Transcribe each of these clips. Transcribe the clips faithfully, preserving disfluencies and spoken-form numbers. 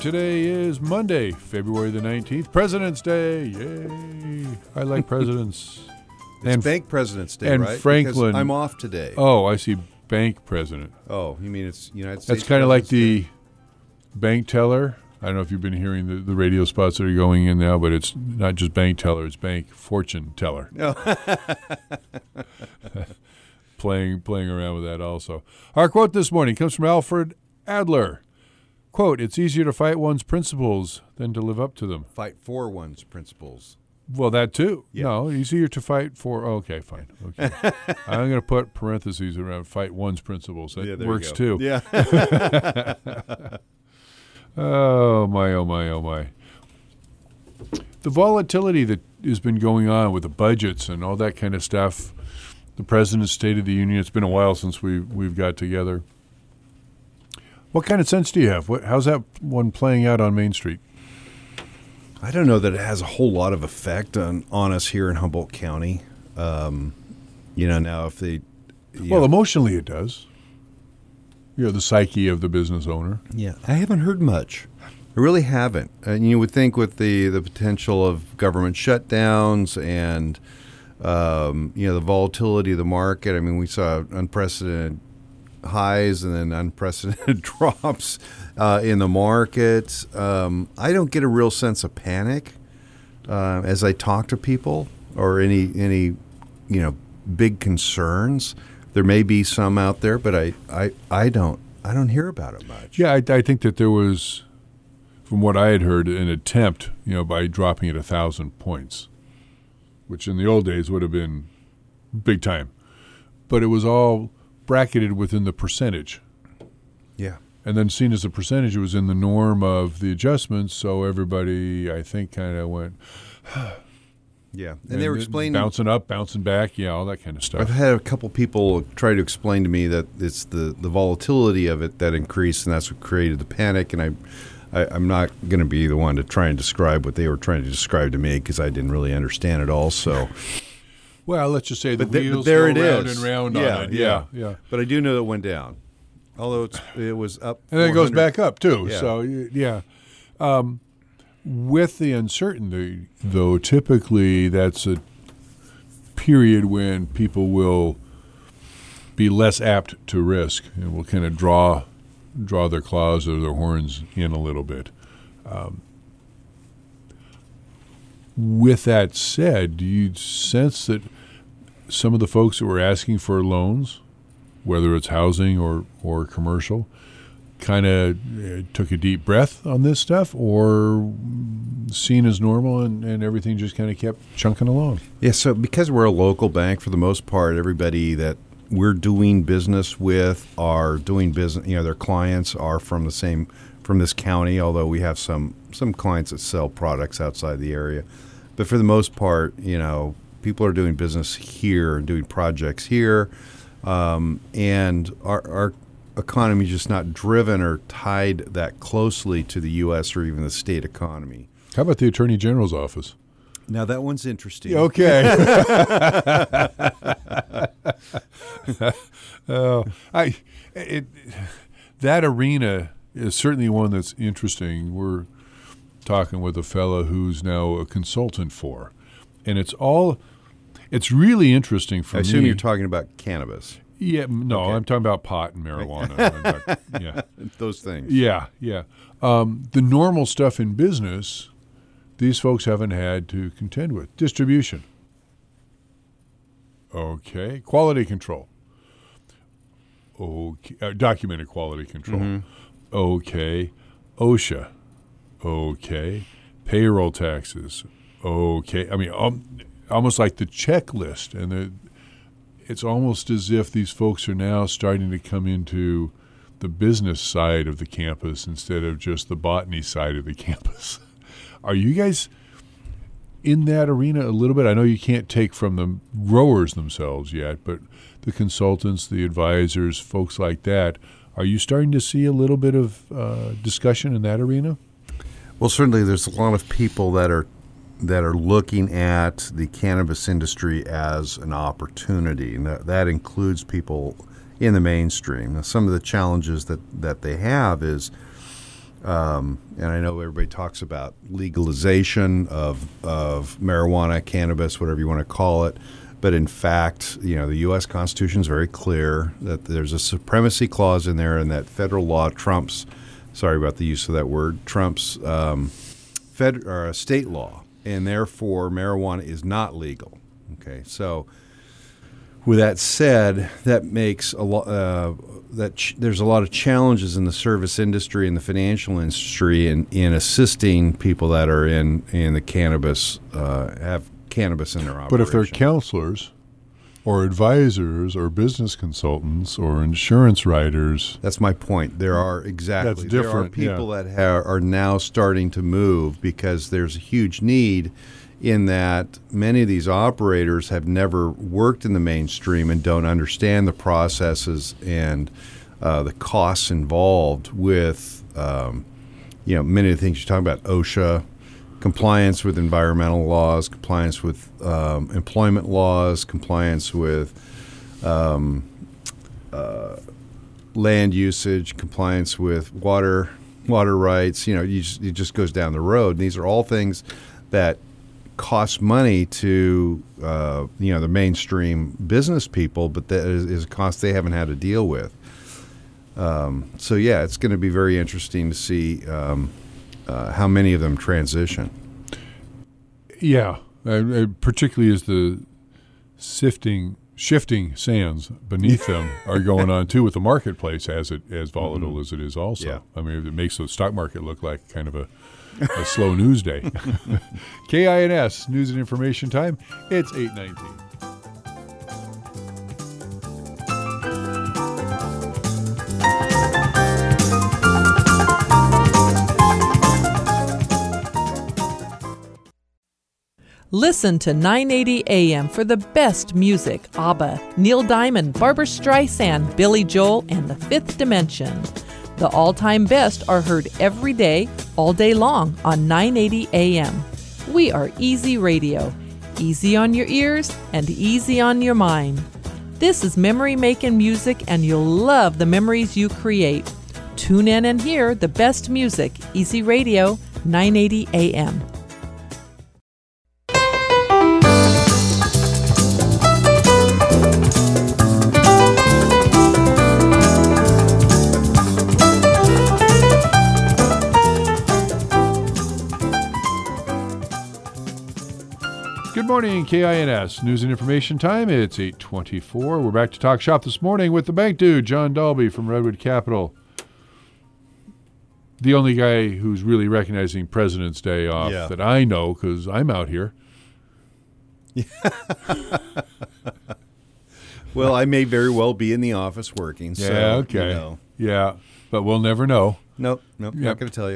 Today is Monday, February the nineteenth, President's Day. Yay. I like presidents. It's and Bank President's Day, and right? Franklin. Because I'm off today. Oh, I see. Bank president. Oh, you mean it's United States? That's kind of like President's the bank teller. I don't know if you've been hearing the, the radio spots that are going in now, but it's not just bank teller, it's bank fortune teller. Day? Oh. playing playing around with that also. Our quote this morning comes from Alfred Adler. Quote, "It's easier to fight one's principles than to live up to them." Fight for one's principles. Well, that too. Yeah. No, easier to fight for. Oh, okay, fine. Okay. I'm going to put parentheses around fight one's principles. That Yeah, there works you too. go. Yeah. Oh, my, oh, my, oh, my. The volatility that has been going on with the budgets and all that kind of stuff, the President's State of the Union, it's been a while since we, we've got together. What kind of sense do you have? What, how's that one playing out on Main Street? I don't know that it has a whole lot of effect on, on us here in Humboldt County. Um, you know, now if they... Well, know, emotionally it does. You know, the psyche of the business owner. Yeah, I haven't heard much. I really haven't. And you would think with the, the potential of government shutdowns and, um, you know, the volatility of the market. I mean, we saw unprecedented highs and then unprecedented drops uh, in the market. Um, I don't get a real sense of panic uh, as I talk to people or any, any, you know, big concerns. There may be some out there, but I, I, I don't I don't hear about it much. Yeah, I, I think that there was, from what I had heard, an attempt, you know, by dropping it a thousand points, which in the old days would have been big time. But it was all bracketed within the percentage. Yeah. And then seen as a percentage, it was in the norm of the adjustments, so everybody, I think, kind of went... Yeah, and, and they were explaining... Bouncing up, bouncing back, yeah, all that kind of stuff. I've had a couple people try to explain to me that it's the, the volatility of it that increased, and that's what created the panic, and I, I, I'm not going to be the one to try and describe what they were trying to describe to me because I didn't really understand it all, so... Well, let's just say the but th- wheels but there go it round is. and round yeah, on it. Yeah, yeah, yeah. But I do know that it went down, although it's, it was up. And then it goes four hundred back up, too. Yeah. So, y- yeah. Um, with the uncertainty, though, typically that's a period when people will be less apt to risk and will kind of draw draw their claws or their horns in a little bit. Um, with that said, do you sense that some of the folks that were asking for loans, whether it's housing or, or commercial, kind of uh, took a deep breath on this stuff, or seen as normal and, and everything just kind of kept chunking along? Yeah, so because we're a local bank, for the most part, everybody that we're doing business with are doing business, you know, their clients are from the same, from this county, although we have some, some clients that sell products outside the area. But for the most part, you know, people are doing business here and doing projects here. Um, and our, our economy is just not driven or tied that closely to the U S or even the state economy. How about the Attorney General's office? Now, that one's interesting. Okay. uh, I, it, that arena is certainly one that's interesting. We're talking with a fellow who's now a consultant for, and it's all, it's really interesting for I me. assume you're talking about cannabis. Yeah, no, Okay. I'm talking about pot and marijuana. I'm talking- yeah. Those things. Yeah, yeah. Um, the normal stuff in business, these folks haven't had to contend with. Distribution. Okay. Quality control. Okay. Uh, documented quality control. Mm-hmm. Okay. OSHA. Okay. Payroll taxes. Okay. I mean, um, almost like the checklist. And the, it's almost as if these folks are now starting to come into the business side of the campus instead of just the botany side of the campus. Are you guys in that arena a little bit? I know you can't take from the growers themselves yet, but the consultants, the advisors, folks like that, are you starting to see a little bit of uh, discussion in that arena? Well, certainly there's a lot of people that are that are looking at the cannabis industry as an opportunity, and that, that includes people in the mainstream. Now, some of the challenges that, that they have is Um, and I know everybody talks about legalization of of marijuana, cannabis, whatever you want to call it. But in fact, you know, the U S Constitution is very clear that there's a supremacy clause in there, and that federal law trumps. Sorry about the use of that word. Trumps um, fed, or uh, state law, and therefore marijuana is not legal. Okay, so with that said, that makes a lot. Uh, that ch- there's a lot of challenges in the service industry and the financial industry in, in assisting people that are in in the cannabis uh, have cannabis in their operation. But if they're counselors or advisors or business consultants or insurance writers, that's my point. There are exactly that's different. There are people yeah. that ha- are now starting to move because there's a huge need. In that many of these operators have never worked in the mainstream and don't understand the processes and uh, the costs involved with, um, you know, many of the things you're talking about, OSHA, compliance with environmental laws, compliance with um, employment laws, compliance with um, uh, land usage, compliance with water water rights. You know, you just, it just goes down the road. And these are all things that costs money to uh, you know the mainstream business people, but that is, is a cost they haven't had to deal with. Um, so yeah, it's going to be very interesting to see um, uh, how many of them transition. Yeah, uh, particularly as the sifting, shifting sands beneath them are going on too with the marketplace as it as volatile mm-hmm. as it is. Also, yeah. I mean, it makes the stock market look like kind of a a slow news day. K I N S, News and Information Time. It's eight nineteen. Listen to nine eighty A M for the best music. ABBA, Neil Diamond, Barbra Streisand, Billy Joel, and The Fifth Dimension. The all-time best are heard every day, all day long on nine eighty A M. We are Easy Radio. Easy on your ears and easy on your mind. This is memory-making music, and you'll love the memories you create. Tune in and hear the best music. Easy Radio, nine eighty A M. Good morning, K I N S, News and Information Time. It's eight twenty-four. We're back to talk shop this morning with the bank dude, John Dalby from Redwood Capital. The only guy who's really recognizing President's Day off yeah. that I know, because I'm out here. Well, I may very well be in the office working. Yeah, so, okay. You know. Yeah, but we'll never know. Nope, nope, Yep. not going to tell you.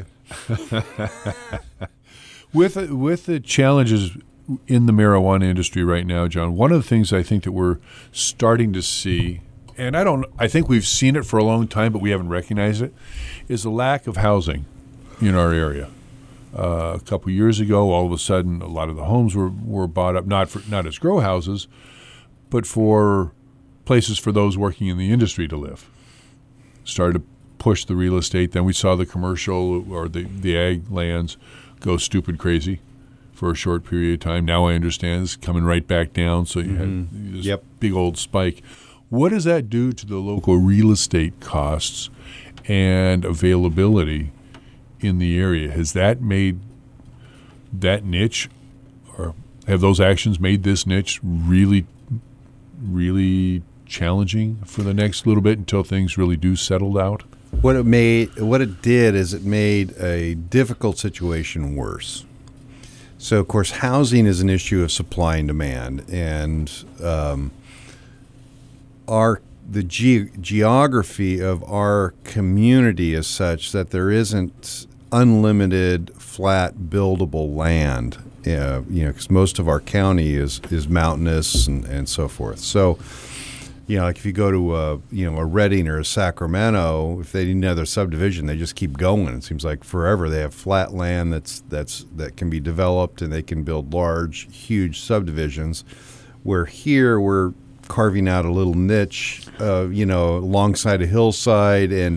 with, with the challenges in the marijuana industry right now, John, one of the things I think that we're starting to see, and I don't, I think we've seen it for a long time, but we haven't recognized it, is the lack of housing in our area. Uh, a couple years ago, all of a sudden, a lot of the homes were, were bought up, not for not as grow houses, but for places for those working in the industry to live. Started to push the real estate. Then we saw the commercial or the, the ag lands go stupid crazy for a short period of time. Now I understand it's coming right back down, so you Mm-hmm. had this Yep. big old spike. What does that do to the local real estate costs and availability in the area? Has that made that niche, or have those actions made this niche really, really challenging for the next little bit until things really do settle out? What it made, what it did is it made a difficult situation worse. So, of course, housing is an issue of supply and demand, and um, our the ge- geography of our community is such that there isn't unlimited flat buildable land. Uh, you know, because most of our county is is mountainous and, and so forth. So, you know, like if you go to a, you know, a Redding or a Sacramento, if they need another subdivision, they just keep going. It seems like forever. They have flat land that's that's that can be developed, and they can build large, huge subdivisions. Where here we're carving out a little niche, uh, you know, alongside a hillside, and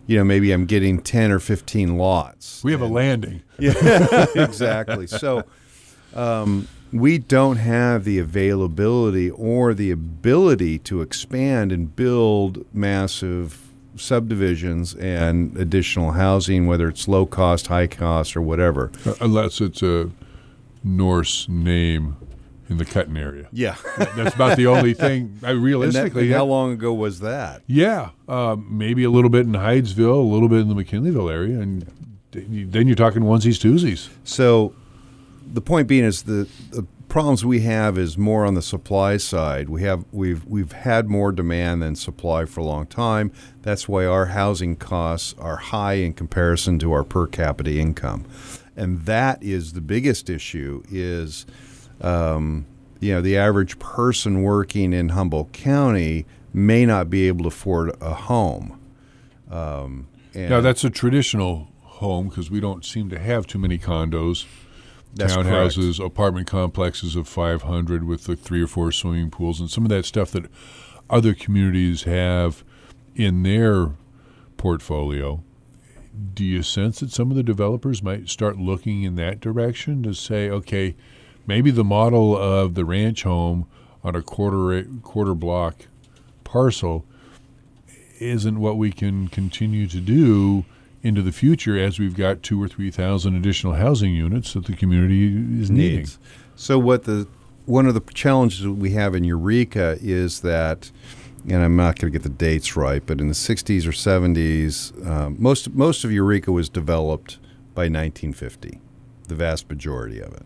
you know, maybe I'm getting ten or fifteen lots. We have and, a landing. Yeah, exactly. So um, we don't have the availability or the ability to expand and build massive subdivisions and additional housing, whether it's low cost, high cost, or whatever. Uh, unless it's a Norse name in the Cutton area. Yeah. That's about the only thing. I realistically. And that, and how long ago was that? Yeah, um, maybe a little bit in Hydesville, a little bit in the McKinleyville area, and then you're talking onesies, twosies. So the point being is the, the problems we have is more on the supply side. We have we've we've had more demand than supply for a long time. That's why our housing costs are high in comparison to our per capita income, and that is the biggest issue. Is um, you know the average person working in Humboldt County may not be able to afford a home. Um, and now that's a traditional home because we don't seem to have too many condos. That's townhouses, correct. Apartment complexes of five hundred with the three or four swimming pools and some of that stuff that other communities have in their portfolio. Do you sense that some of the developers might start looking in that direction to say, okay, maybe the model of the ranch home on a quarter quarter block parcel isn't what we can continue to do into the future as we've got two or three thousand additional housing units that the community is needing. Needs. So what the one of the challenges that we have in Eureka is that, and I'm not going to get the dates right, but in the sixties or seventies, um, most most of Eureka was developed by nineteen fifty, the vast majority of it.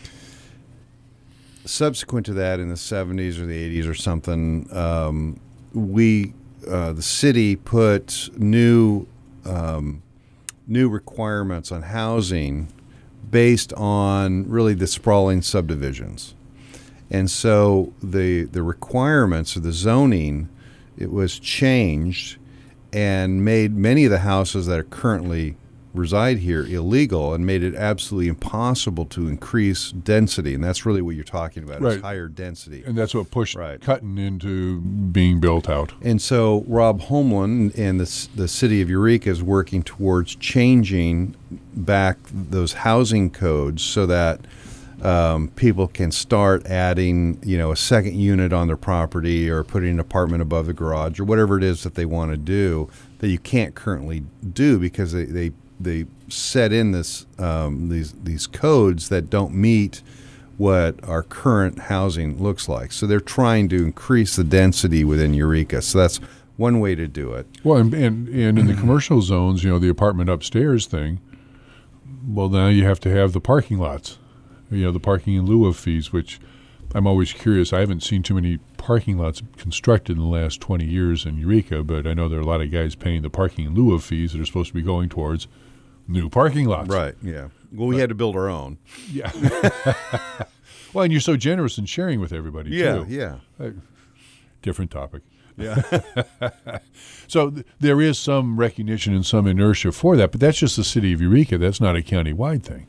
Subsequent to that, in the seventies or the eighties or something, um, we uh, the city put new um, new requirements on housing based on really the sprawling subdivisions. And so the the requirements of the zoning, it was changed and made many of the houses that are currently reside here illegal and made it absolutely impossible to increase density. And that's really what you're talking about, Right. is higher density. And that's what pushed Right. Cutton into being built out. And so Rob Homeland and the, the city of Eureka is working towards changing back those housing codes so that um, people can start adding, you know, a second unit on their property or putting an apartment above the garage or whatever it is that they want to do that you can't currently do because they, they, they set in this um, these these codes that don't meet what our current housing looks like. So they're trying to increase the density within Eureka. So that's one way to do it. Well, and, and, and in the commercial zones, you know, the apartment upstairs thing, well, now you have to have the parking lots, you know, the parking in lieu of fees, which I'm always curious. I haven't seen too many parking lots constructed in the last twenty years in Eureka, but I know there are a lot of guys paying the parking in lieu of fees that are supposed to be going towards new parking lots. Right, yeah. Well, we had to build our own. Yeah. Well, and you're so generous in sharing with everybody, Yeah, too. yeah. Uh, different topic. Yeah. So th- there is some recognition and some inertia for that, but that's just the city of Eureka. That's not a county-wide thing.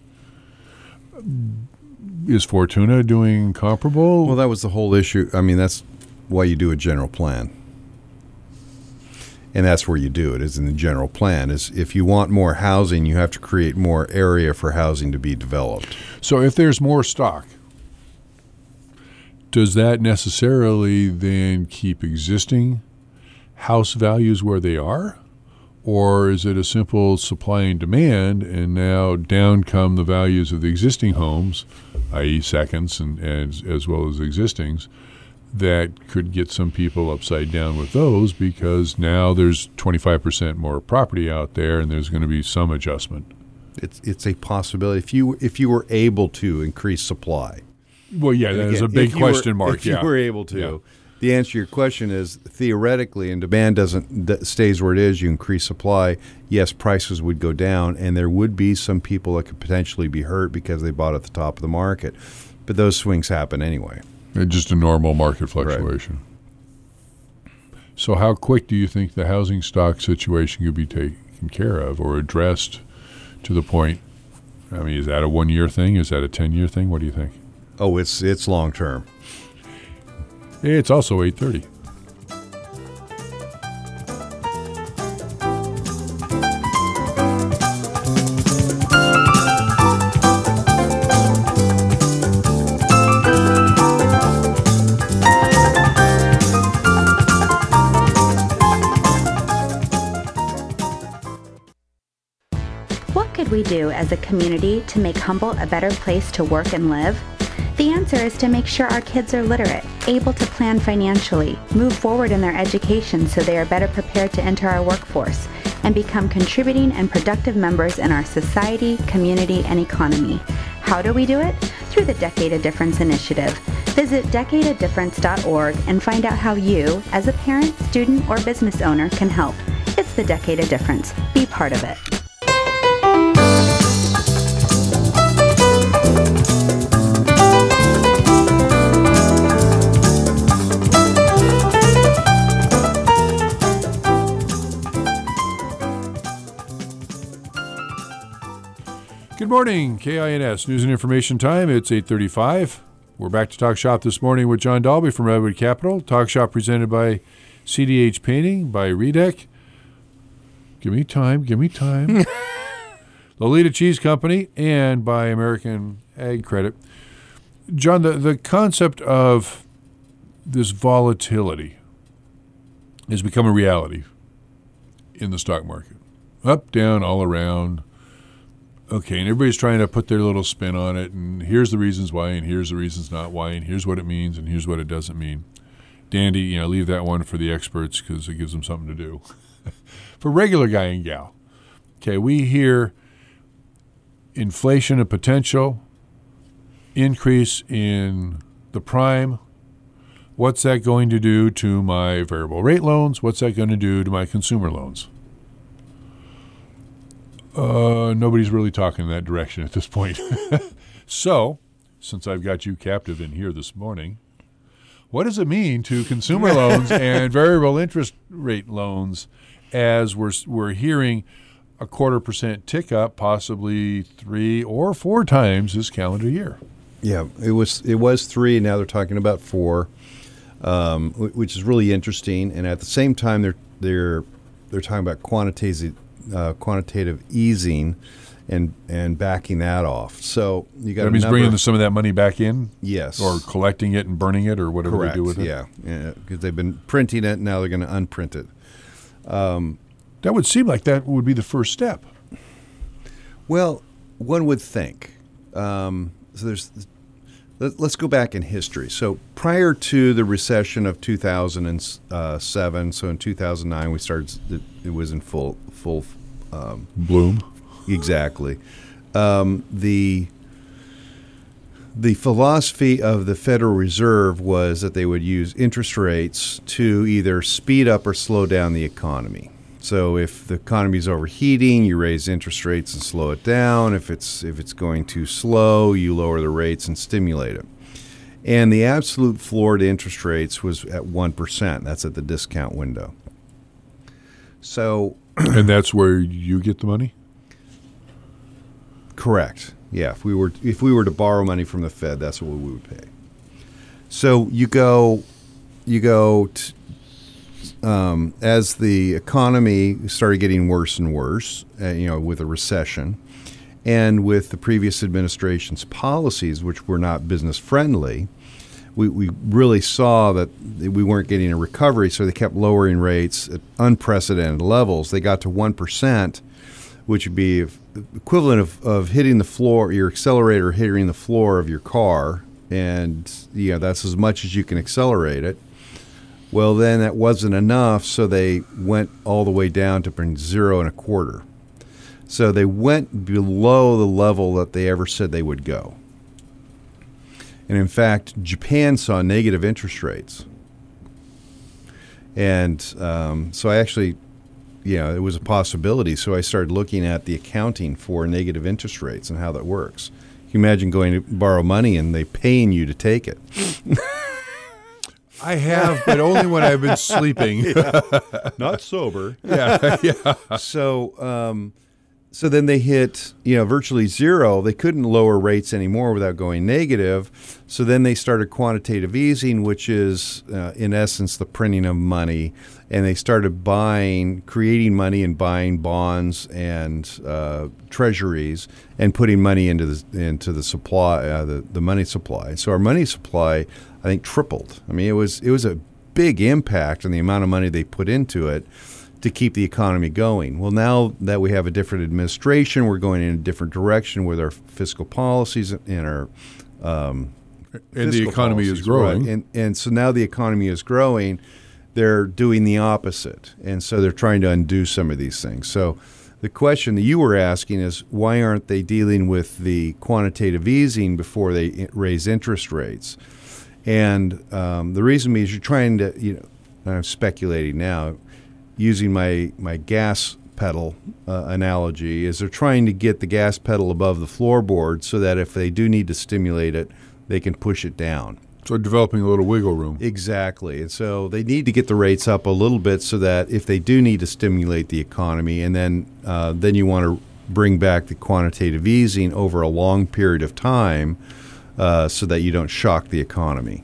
Is Fortuna doing comparable? Well, that was the whole issue. I mean, that's why you do a general plan. And that's where you do it, is in the general plan. Is if you want more housing, you have to create more area for housing to be developed. So if there's more stock, does that necessarily then keep existing house values where they are? Or is it a simple supply and demand, and now down come the values of the existing homes, that is seconds and, and as well as existings, that could get some people upside down with those because now there's twenty-five percent more property out there and there's going to be some adjustment? It's it's a possibility if you if you were able to increase supply. Well, yeah, that is a Again, big if you were- question mark. If yeah. you were able to. Yeah. The answer to your question is theoretically, and demand doesn't d- stays where it is. You increase supply, yes, prices would go down, and there would be some people that could potentially be hurt because they bought at the top of the market. But those swings happen anyway. It's just a normal market fluctuation. Right. So how quick do you think the housing stock situation could be taken care of or addressed to the point? I mean, is that a one-year thing? Is that a ten-year thing? What do you think? Oh, it's it's long term. It's also eight thirty. do as a community to make Humboldt a better place to work and live? The answer is to make sure our kids are literate, able to plan financially, move forward in their education so they are better prepared to enter our workforce, and become contributing and productive members in our society, community, and economy. How do we do it? Through the Decade of Difference initiative. Visit decade of difference dot org and find out how you, as a parent, student, or business owner, can help. It's the Decade of Difference. Be part of it. Good morning, K I N S News and Information Time. It's eight thirty-five. We're back to Talk Shop this morning with John Dalby from Redwood Capital. Talk Shop presented by C D H Painting, by Redec. Give me time, give me time. Lolita Cheese Company, and by American Ag Credit. John, the, the concept of this volatility has become a reality in the stock market. Up, down, all around. Okay, and everybody's trying to put their little spin on it, and here's the reasons why, and here's the reasons not why, and here's what it means, and here's what it doesn't mean. Dandy, you know, leave that one for the experts because it gives them something to do. For regular guy and gal, okay, we hear inflation and potential, increase in the prime. What's that going to do to my variable rate loans? What's that going to do to my consumer loans? Uh, nobody's really talking in that direction at this point. So, since I've got you captive in here this morning, what does it mean to consumer loans and variable interest rate loans as we're we're hearing a quarter percent tick up, possibly three or four times this calendar year? Yeah, it was it was three. Now they're talking about four, um, which is really interesting. And at the same time, they're they're they're talking about quantitative. Uh, quantitative easing and and backing that off. So you got that means number, bringing some of that money back in? Yes. Or collecting it and burning it or whatever Correct. they do with it? Yeah, because yeah, they've been printing it, now they're going to unprint it. Um, that would seem like that would be the first step. Well, one would think. Um, so there's. Let, let's go back in history. So prior to the recession of two thousand seven, so in two thousand nine we started. It, it was in full full um, bloom. Exactly. Um, the the philosophy of the Federal Reserve was that they would use interest rates to either speed up or slow down the economy. So if the economy is overheating, you raise interest rates and slow it down. If it's if it's going too slow, you lower the rates and stimulate it. And the absolute floor to interest rates was at one percent. That's at the discount window. So, and that's where you get the money? Correct. Yeah, if we were if we were to borrow money from the Fed, that's what we would pay. So you go you go t- Um, as the economy started getting worse and worse, uh, you know, with a recession, and with the previous administration's policies, which were not business friendly, we, we really saw that we weren't getting a recovery. So they kept lowering rates at unprecedented levels. They got to one percent, which would be equivalent of, of hitting the floor, your accelerator hitting the floor of your car, and you know, that's as much as you can accelerate it. Well, then that wasn't enough, so they went all the way down to bring zero and a quarter. So they went below the level that they ever said they would go. And in fact, Japan saw negative interest rates. And um, so I actually, you know, it was a possibility. So I started looking at the accounting for negative interest rates and how that works. Can you imagine going to borrow money and they paying you to take it? I have, but only when I've been sleeping. Yeah. Not sober. Yeah, yeah. So, um, so then they hit, you know, virtually zero. They couldn't lower rates anymore without going negative. So then they started quantitative easing, which is, uh, in essence, the printing of money. And they started buying, creating money and buying bonds and uh, treasuries and putting money into the into the supply, uh, the the money supply. So our money supply, I think, tripled. I mean, it was it was a big impact on the amount of money they put into it to keep the economy going. Well, now that we have a different administration, we're going in a different direction with our fiscal policies and our um, and the economy policies, is growing. right? And and so now the economy is growing. They're doing the opposite, and so they're trying to undo some of these things. So the question that you were asking is, why aren't they dealing with the quantitative easing before they raise interest rates? And um, the reason is you're trying to, you know, I'm speculating now, using my, my gas pedal uh, analogy, is they're trying to get the gas pedal above the floorboard so that if they do need to stimulate it, they can push it down. So developing a little wiggle room. Exactly. And so they need to get the rates up a little bit so that if they do need to stimulate the economy, and then uh, then you want to bring back the quantitative easing over a long period of time uh, so that you don't shock the economy.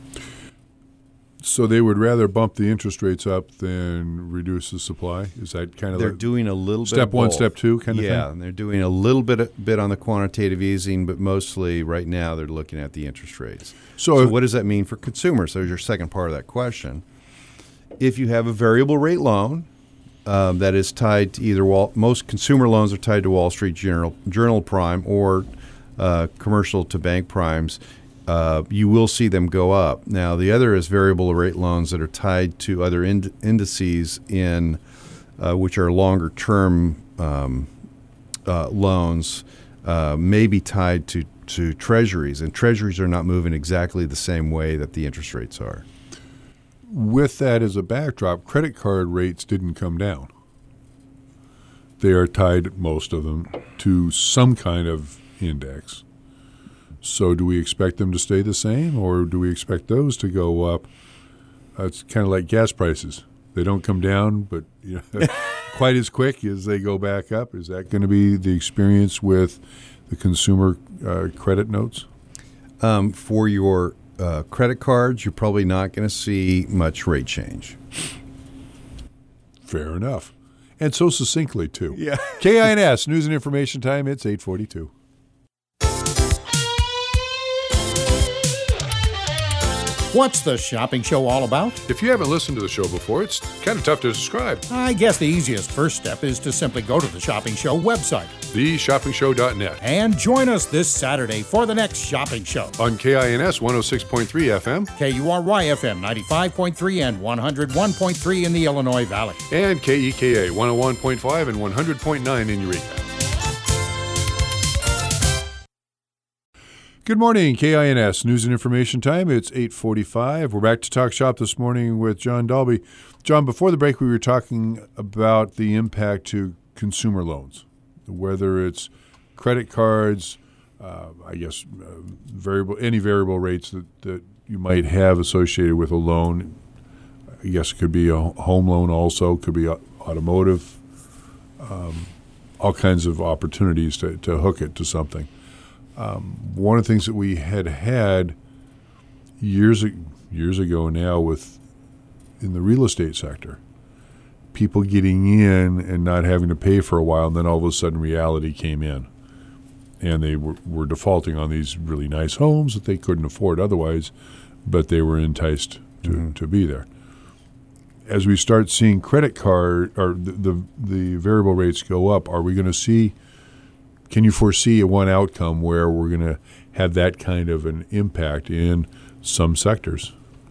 So they would rather bump the interest rates up than reduce the supply? Is that kind of They're the doing a little step bit of one, both. step two kind of yeah, thing? Yeah, and they're doing a little bit bit on the quantitative easing, but mostly right now they're looking at the interest rates. So, So if- what does that mean for consumers? There's your second part of that question. If you have a variable rate loan um, that is tied to either Wall, most consumer loans are tied to Wall Street Journal, Journal Prime or uh, commercial to bank primes, uh, you will see them go up. Now, the other is variable rate loans that are tied to other ind- indices in uh, which are longer term um, uh, loans, uh, may be tied to, to treasuries, and treasuries are not moving exactly the same way that the interest rates are. With that as a backdrop, credit card rates didn't come down. They are tied, most of them, to some kind of index. So do we expect them to stay the same, or do we expect those to go up? Uh, it's kind of like gas prices. They don't come down, but you know, quite as quick as they go back up. Is that going to be the experience with the consumer uh, credit notes? Um, for your uh, credit cards, you're probably not going to see much rate change. Fair enough. And so succinctly, too. Yeah. K I N S, News and Information Time. It's eight forty-two. What's the shopping show all about? If you haven't listened to the show before, it's kind of tough to describe. I guess the easiest first step is to simply go to the Shopping Show website the shopping show dot net. and join us this Saturday for the next shopping show. On K I N S one oh six point three F M K U R Y F M ninety-five point three and one oh one point three in the Illinois Valley. and K E K A one oh one point five and one hundred point nine in Eureka. Good morning, K I N S News and Information Time. It's eight forty-five. We're back to Talk Shop this morning with John Dalby. John, before the break, we were talking about the impact to consumer loans, whether it's credit cards, uh, I guess uh, variable any variable rates that, that you might have associated with a loan. I guess it could be a home loan also, could be automotive, um, all kinds of opportunities to, to hook it to something. Um, one of the things that we had had years years ago now with in the real estate sector, people getting in and not having to pay for a while, and then all of a sudden reality came in, and they were, were defaulting on these really nice homes that they couldn't afford otherwise, but they were enticed to, mm-hmm. to be there. As we start seeing credit card or the, the, the variable rates go up, are we going to see? Can you foresee a one outcome where we're going to have that kind of an impact in some sectors?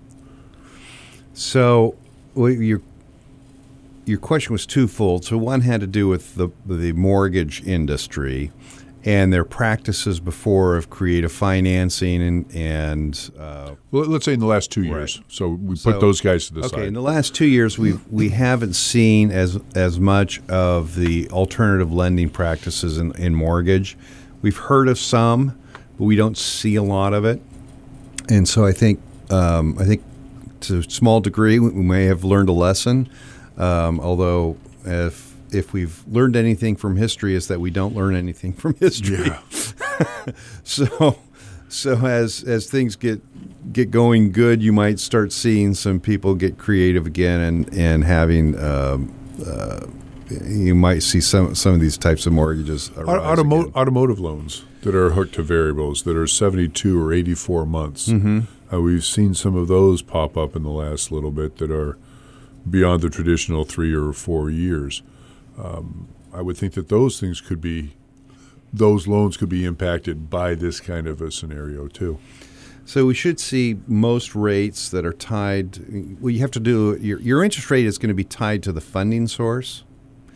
So well, your your question was twofold. So one had to do with the the mortgage industry and their practices before of creative financing and and uh, well, let's say in the last two years. Right. So we So- put those guys to the okay, side. in the last two years, we we haven't seen as as much of the alternative lending practices in, in mortgage. We've heard of some, but we don't see a lot of it. And so I think um, I think to a small degree we may have learned a lesson. Um, although if if we've learned anything from history, is that we don't learn anything from history. Yeah. so. So as as things get get going good, you might start seeing some people get creative again, and and having um, uh, you might see some some of these types of mortgages arise Automo- again. automotive loans that are hooked to variables that are seventy-two or eighty-four months. Mm-hmm. Uh, we've seen some of those pop up in the last little bit that are beyond the traditional three or four years. Um, I would think that those things could be, those loans could be impacted by this kind of a scenario too. So we should see most rates that are tied. Well, you have to do your your interest rate is going to be tied to the funding source.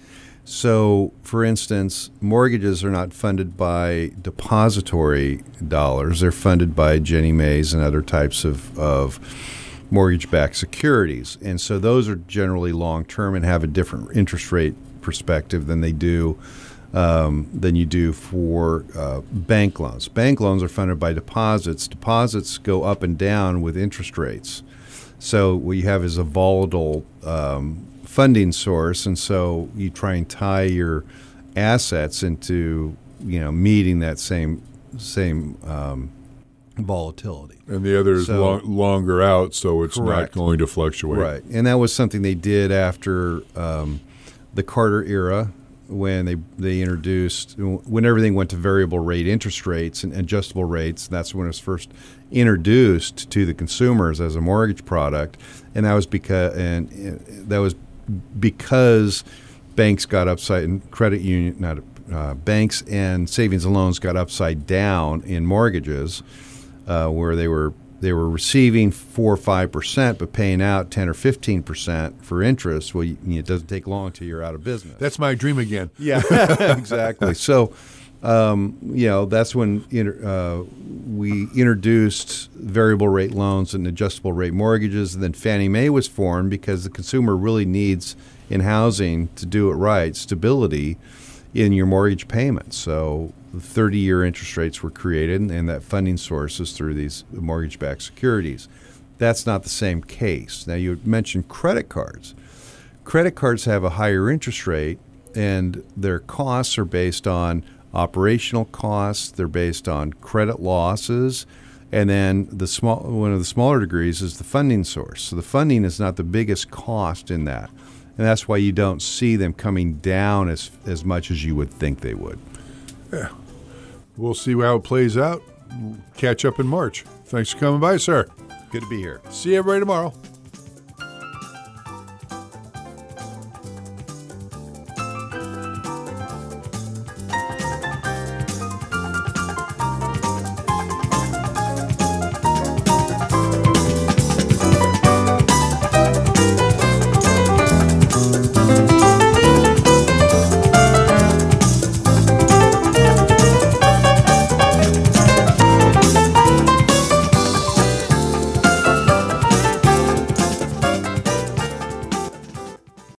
So, for instance, mortgages are not funded by depository dollars; they're funded by Ginnie Mae's and other types of of mortgage-backed securities, and so those are generally long-term and have a different interest rate perspective than they do. Um, than you do for uh, bank loans. Bank loans are funded by deposits. Deposits go up and down with interest rates. So what you have is a volatile um, funding source, and so you try and tie your assets into, you know, meeting that same same um, volatility. And the other is So- long, longer out, so it's Correct. not going to fluctuate. Right, and that was something they did after um, the Carter era, when they they introduced, when everything went to variable rate interest rates and adjustable rates. That's when it was first introduced to the consumers as a mortgage product, and that was because and that was because banks got upside and credit union not uh, banks and savings and loans got upside down in mortgages, uh, where they were they were receiving four or five percent, but paying out ten or fifteen percent for interest. Well, you, it doesn't take long till you're out of business. That's my dream again. Yeah, exactly. So, um, you know, that's when inter, uh, we introduced variable rate loans and adjustable rate mortgages, and then Fannie Mae was formed because the consumer really needs in housing to do it right, stability in your mortgage payments. So thirty-year interest rates were created, and that funding source is through these mortgage-backed securities. That's not the same case. Now, you mentioned credit cards. Credit cards have a higher interest rate, and their costs are based on operational costs. They're based on credit losses, and then the small one of the smaller degrees is the funding source. So the funding is not the biggest cost in that, and that's why you don't see them coming down as as much as you would think they would. Yeah. We'll see how it plays out. We'll catch up in March. Thanks for coming by, sir. Good to be here. See you everybody tomorrow.